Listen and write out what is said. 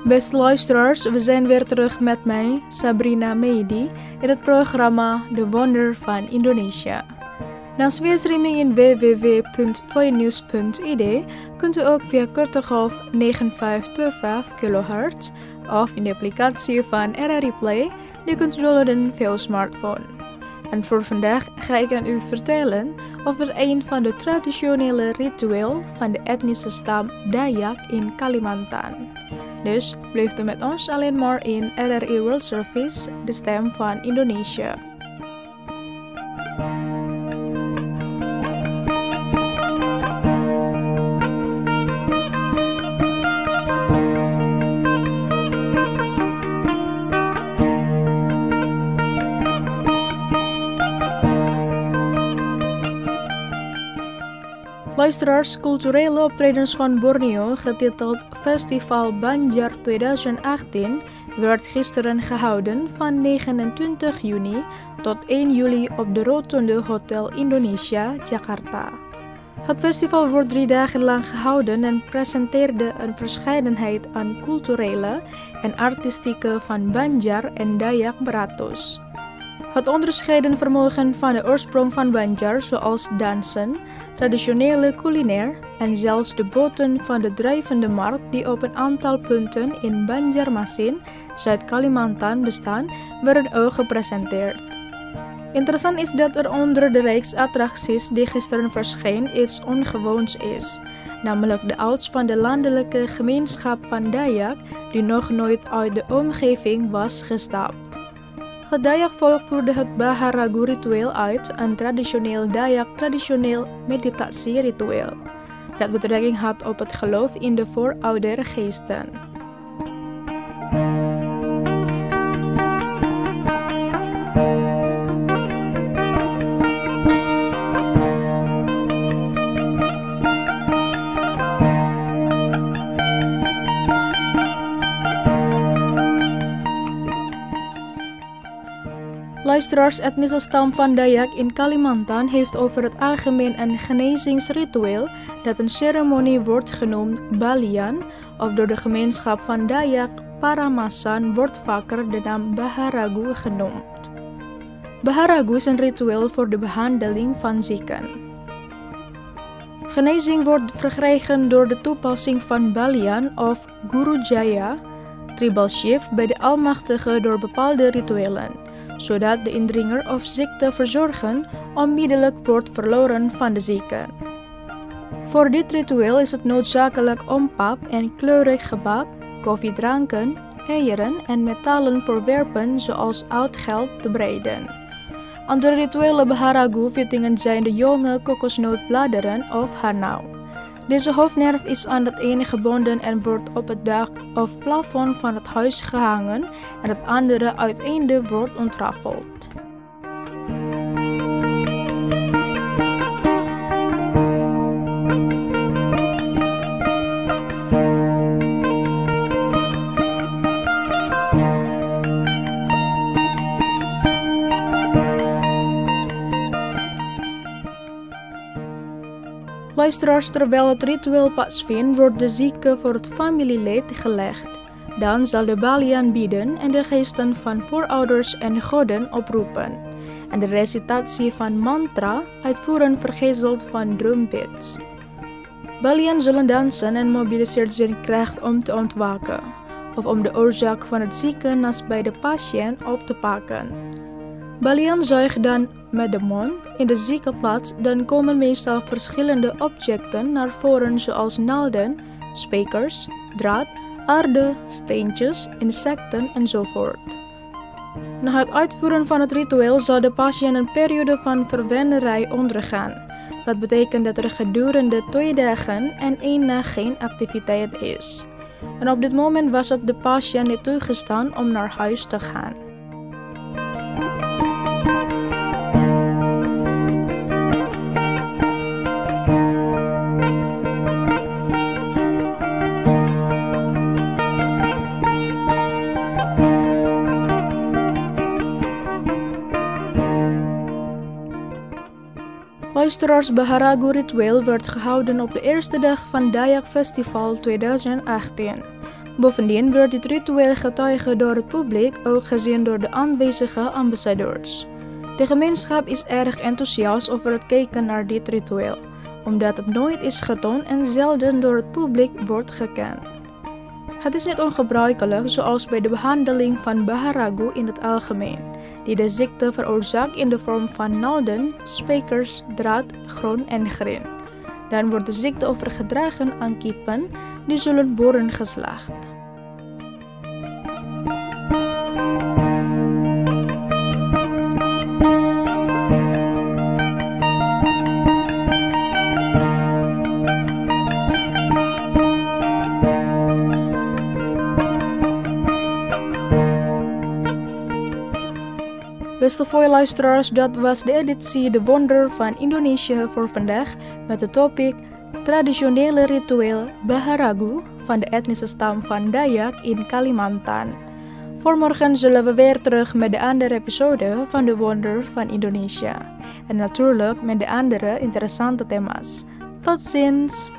Beste luisteraars, we zijn weer terug met mij, Sabrina Meidi, in het programma De Wonder van Indonesië. Naast via streaming in www.voinews.id kunt u ook via korte golf 9525 kHz of in de applicatie van RRI Play die kunt downloaden via uw smartphone. En voor vandaag ga ik aan u vertellen over een van de traditionele rituelen van de etnische stam Dayak in Kalimantan. Dus blijft u met ons alleen maar in RRI World Service, de stem van Indonesië. Luisteraars, culturele optredens van Borneo, getiteld Festival Banjar 2018, werd gisteren gehouden van 29 juni tot 1 juli op de Rotonde Hotel Indonesia, Jakarta. Het festival wordt 3 dagen lang gehouden en presenteerde een verscheidenheid aan culturele en artistieke van Banjar en Dayak Beratus. Het onderscheiden vermogen van de oorsprong van Banjar, zoals dansen, traditionele culinair en zelfs de boten van de drijvende markt die op een aantal punten in Banjarmasin, Zuid-Kalimantan bestaan, werden ook gepresenteerd. Interessant is dat er onder de rijksattracties die gisteren verscheen iets ongewoons is, namelijk de ouds van de landelijke gemeenschap van Dayak die nog nooit uit de omgeving was gestapt. Het Dayak-volk voerde het Baharagu-ritueel uit, een traditioneel Dayak-traditioneel meditatieritueel, dat betrekking had op het geloof in de vooroudere geesten. Luisteraars, etnische stam van Dayak in Kalimantan heeft over het algemeen een genezingsritueel dat een ceremonie wordt genoemd Balian, of door de gemeenschap van Dayak Paramasan wordt vaker de naam Baharagu genoemd. Baharagu is een ritueel voor de behandeling van zieken. Genezing wordt verkregen door de toepassing van Balian of Guru Jaya, tribal chief bij de Almachtige door bepaalde rituelen, zodat de indringer of ziekteverzorger onmiddellijk wordt verloren van de zieke. Voor dit ritueel is het noodzakelijk om pap en kleurig gebak, koffiedranken, eieren en metalen voorwerpen zoals oud geld te bereiden. Andere rituele Baharagu-vittingen zijn de jonge kokosnootbladeren of hanau. Deze hoofdnerf is aan het ene gebonden en wordt op het dak of plafond van het huis gehangen en het andere uiteinde wordt ontrafeld. Luisteraars, terwijl het ritueel plaatsvindt, wordt de zieke voor het familielid gelegd. Dan zal de Balian bieden en de geesten van voorouders en goden oproepen. En de recitatie van mantra uitvoeren vergezeld van drumbeats. Balian zullen dansen en mobiliseert zijn kracht om te ontwaken, of om de oorzaak van het ziekenhuis bij de patiënt op te pakken. Balian zuigt dan met de mond in de ziekenplaats, dan komen meestal verschillende objecten naar voren zoals naalden, spijkers, draad, aarde, steentjes, insecten enzovoort. Na het uitvoeren van het ritueel zal de patiënt een periode van verwennerij ondergaan, wat betekent dat er gedurende 2 dagen en 1 nacht geen activiteit is. En op dit moment was het de patiënt niet toegestaan om naar huis te gaan. Luisteraars, Baharagu-ritueel werd gehouden op de eerste dag van Dayak Festival 2018. Bovendien wordt dit ritueel getuige door het publiek, ook gezien door de aanwezige ambassadeurs. De gemeenschap is erg enthousiast over het kijken naar dit ritueel, omdat het nooit is getoond en zelden door het publiek wordt gekend. Het is niet ongebruikelijk, zoals bij de behandeling van baharagu in het algemeen, die de ziekte veroorzaakt in de vorm van naalden, spijkers, draad, groen en green. Dan wordt de ziekte overgedragen aan kippen, die zullen worden geslacht. Beste luisteraars, dat was de editie De Wonder van Indonesië voor vandaag met het topic traditionele ritueel baharagu van de etnische stam van Dayak in Kalimantan. Voor morgen zullen we weer terug met de andere episode van De Wonder van Indonesië. En natuurlijk met de andere interessante thema's. Tot ziens!